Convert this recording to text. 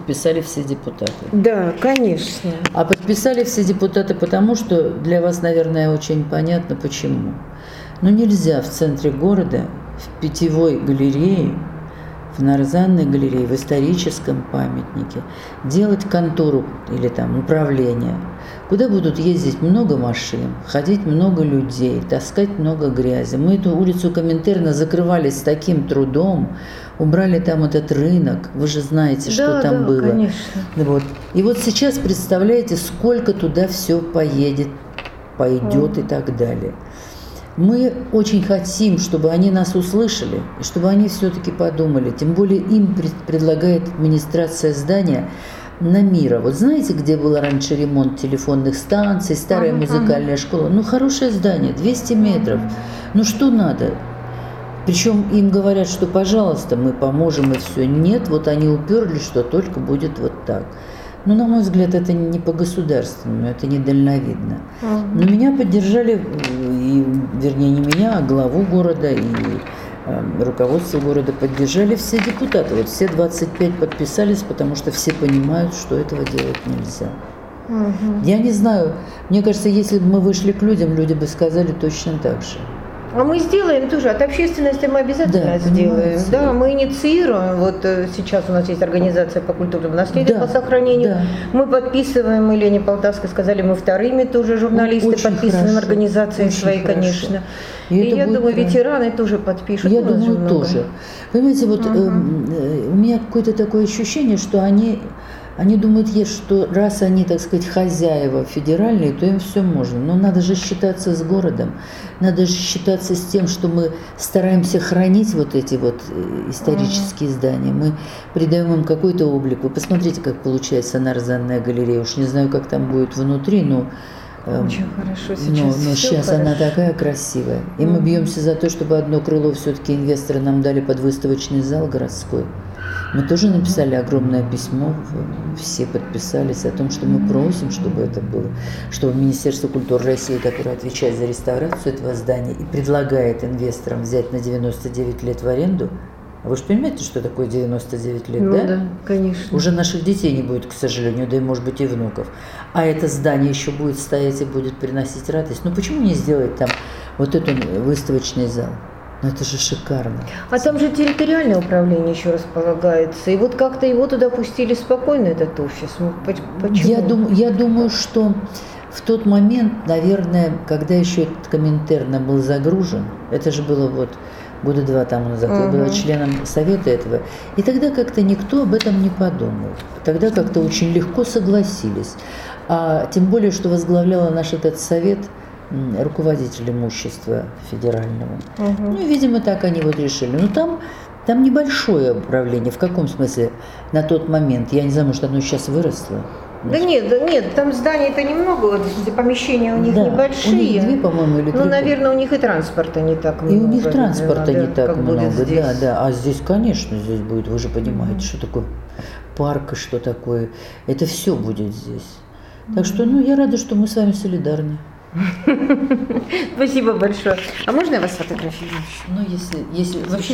подписали все депутаты. Да, конечно. А подписали все депутаты потому, что для вас, наверное, очень понятно, почему. Но нельзя в центре города, в Питьевой галерее, в Нарзанной галерее, в историческом памятнике делать контору или там управление, куда будут ездить много машин, ходить много людей, таскать много грязи. Мы эту улицу Коминтерна закрывали с таким трудом, убрали там этот рынок, вы же знаете, что там было. Конечно. Вот. И вот сейчас представляете, сколько туда все поедет, пойдет и так далее. Мы очень хотим, чтобы они нас услышали, и чтобы они все-таки подумали. Тем более им предлагает администрация здания на Мира. Вот знаете, где был раньше ремонт телефонных станций, старая музыкальная школа? Ну, хорошее здание, 200 метров. Ну, что надо? Причем им говорят, что, пожалуйста, мы поможем и все. Нет, вот они уперлись, что только будет вот так. Но, на мой взгляд, это не по-государственному, это недальновидно. Но меня поддержали, вернее, не меня, а главу города и руководство города поддержали все депутаты. Вот все 25 подписались, потому что все понимают, что этого делать нельзя. Я не знаю, мне кажется, если бы мы вышли к людям, люди бы сказали точно так же. А мы сделаем тоже, от общественности мы обязательно сделаем. Да, мы инициируем, вот сейчас у нас есть организация по культурному наследию, по сохранению. Да. Мы подписываем, мы Лене Полтавской сказали, мы вторыми тоже журналисты очень подписываем хорошо. Организации очень свои, хорошо. Конечно. И я думаю, ветераны тоже подпишут. Я думаю, тоже. Понимаете, вот у меня какое-то такое ощущение, что они думают, что раз они, так сказать, хозяева федеральные, то им все можно. Но надо же считаться с городом, надо же считаться с тем, что мы стараемся хранить вот эти вот исторические здания. Мы придаем им какой-то облик. Вы посмотрите, как получается Нарзанная галерея. Уж не знаю, как там будет внутри, но... Очень хорошо сейчас. Но сейчас хорошо. Она такая красивая. И мы бьемся за то, чтобы одно крыло все-таки инвесторы нам дали под выставочный зал городской. Мы тоже написали огромное письмо, все подписались о том, что мы просим, чтобы это было, чтобы Министерство культуры России, которое отвечает за реставрацию этого здания и предлагает инвесторам взять на 99 лет в аренду. А вы же понимаете, что такое 99 лет, да? Да, конечно. Уже наших детей не будет, к сожалению, да и, может быть, и внуков. А это здание еще будет стоять и будет приносить радость. Ну почему не сделать там вот этот выставочный зал? Ну это же шикарно. А там же территориальное управление еще располагается. И вот как-то его туда пустили спокойно, этот офис. Почему? Я думаю, что в тот момент, наверное, когда еще этот Коминтерна был загружен, это же было вот года 2 тому назад, я была членом совета этого, и тогда как-то никто об этом не подумал. Тогда как-то очень легко согласились. А тем более, что возглавляла наш этот совет руководитель имущества федерального. Ну, видимо, так они вот решили. Но там небольшое управление. В каком смысле на тот момент? Я не знаю, может, оно сейчас выросло. Да нет, там зданий-то немного, вот помещения у них небольшие. У них 2, по-моему, или 3. Ну, наверное, у них и транспорта не так много. И у них транспорта не так много, да. А здесь, конечно, здесь будет, вы же понимаете, что такое парк и что такое. Это все будет здесь. Так что, я рада, что мы с вами солидарны. Спасибо большое. А можно я вас сфотографирую? Ну, если вообще